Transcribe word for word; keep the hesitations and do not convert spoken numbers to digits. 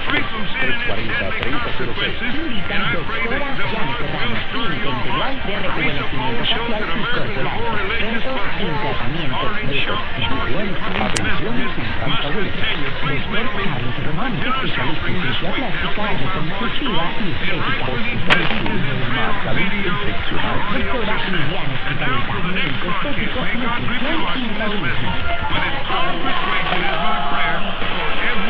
tres cuarenta, treinta cero seis. Clínica Doctora Jan Serrano, clínica integral de rejuvenecimiento facial y corporal, expertos en tratamiento de toxificación, Atención sin tanta vuelta. doctor Carlos Román, especialista en cirugía plástica, reconstructiva y estética, Hospital Clínico Mar Salud Infeccional. doctora Liliana Espinaleta, médico estético, nutrición y metabolismo. But it's always great to have my prayer for every